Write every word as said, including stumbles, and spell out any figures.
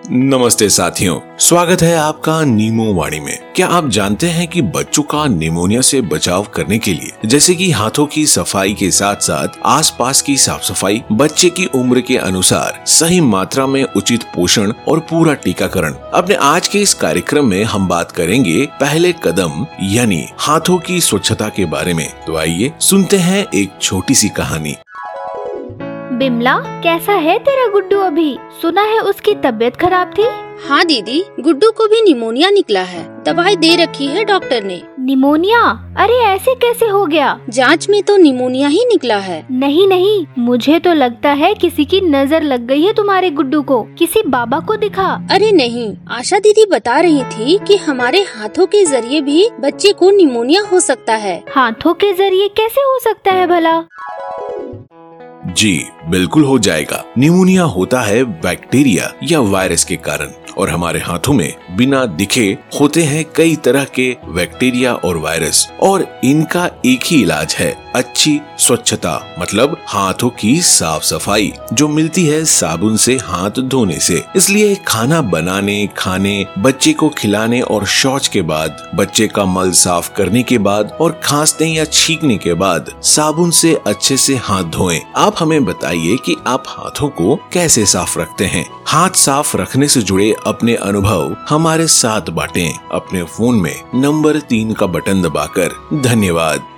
नमस्ते साथियों, स्वागत है आपका नीमो वाणी में। क्या आप जानते हैं कि बच्चों का निमोनिया से बचाव करने के लिए जैसे कि हाथों की सफाई के साथ साथ आसपास की साफ सफाई, बच्चे की उम्र के अनुसार सही मात्रा में उचित पोषण और पूरा टीकाकरण। अपने आज के इस कार्यक्रम में हम बात करेंगे पहले कदम यानी हाथों की स्वच्छता के बारे में। तो आइए सुनते हैं एक छोटी सी कहानी। बिमला, कैसा है तेरा गुड्डू? अभी सुना है उसकी तबीयत खराब थी। हाँ दीदी, गुड्डू को भी निमोनिया निकला है। दवाई दे रखी है डॉक्टर ने। निमोनिया? अरे ऐसे कैसे हो गया? जांच में तो निमोनिया ही निकला है। नहीं नहीं, मुझे तो लगता है किसी की नजर लग गई है तुम्हारे गुड्डू को। किसी बाबा को दिखा। अरे नहीं, आशा दीदी बता रही थी कि हमारे हाथों के जरिए भी बच्चे को निमोनिया हो सकता है। हाथों के जरिए कैसे हो सकता है भला? जी बिल्कुल हो जाएगा। निमोनिया होता है बैक्टीरिया या वायरस के कारण और हमारे हाथों में बिना दिखे होते हैं कई तरह के बैक्टीरिया और वायरस, और इनका एक ही इलाज है अच्छी स्वच्छता, मतलब हाथों की साफ सफाई जो मिलती है साबुन से हाथ धोने से। इसलिए खाना बनाने, खाने, बच्चे को खिलाने और शौच के बाद, बच्चे का मल साफ करने के बाद और खांसने या छींकने के बाद साबुन से अच्छे से हाथ धोएं। आप हमें बताइए कि आप हाथों को कैसे साफ रखते हैं। हाथ साफ रखने से जुड़े अपने अनुभव हमारे साथ बांटें अपने फोन में नंबर तीन का बटन दबाकर। धन्यवाद।